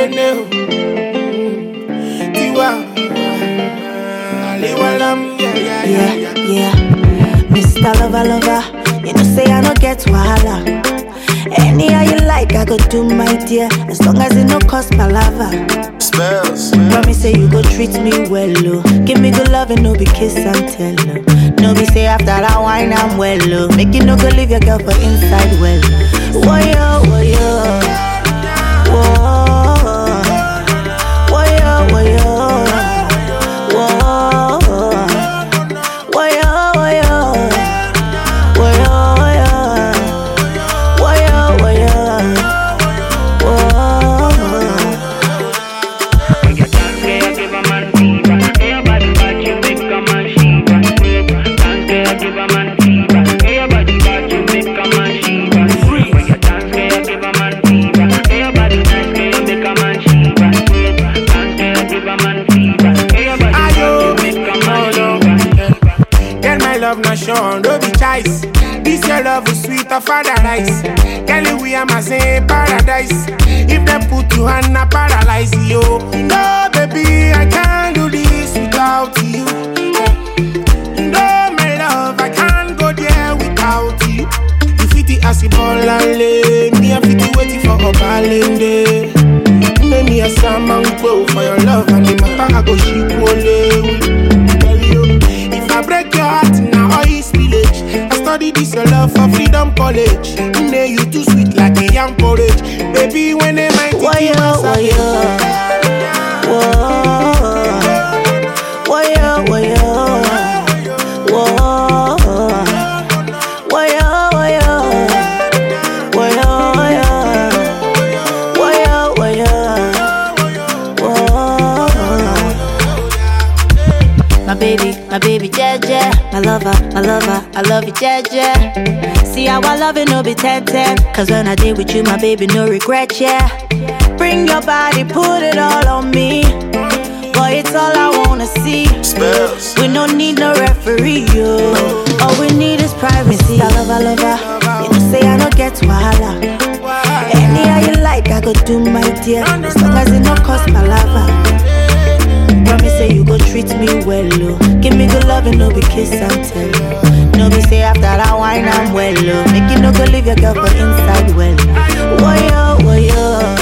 Keneo Tiwa Aliwalam, yeah. Mr. Lover, you know say I don't get wahala. Anyhow you like, I go do my dear, as long as it no cost palava. Spells. Promise say you go treat me well, oh. Give me good love and no be kiss and tell, oh. No be say after that wine I'm well, oh. Make you no go leave your girl for inside well. Woyo, woyo, woah. Woyo, woyo, woah. Woyo, woyo, woyo, woyo, woyo, woah. Love not shown, no be choice. This your love is sweet of paradise. Kelly, we are my same paradise. If they put you on a paralyze you. No, baby, I can't do this without you. No, my love, I can't go there without you. You fit it as a ball and lay. Me, I fit it waiting for a balance. Make me a salmon go for your love and the matter I go ship only. If I break your heart now, all is village. I study this your love for Freedom College. You too sweet like a young porridge. Baby, when they might Woyo, woyo, woyo, woyo, woyo, woyo, woyo, woyo, woyo. My baby, Jeje, my lover, I love you, Jeje. See how I love it, no be 10-10. Cause when I did with you, my baby, no regret, yeah. Bring your body, put it all on me. Boy, it's all I wanna see. Spells. We don't need no referee, yo. All we need is privacy. I love, you know say I don't get wahala. Anyhow you like, I go do my dear, as long as it no cost palava. Promise say you go treat me well, oh. Give me good love and no be kiss and tell, oh. No be say after that wine I'm well, oh. Make you no go leave your girl for inside well. Woyo, woyo.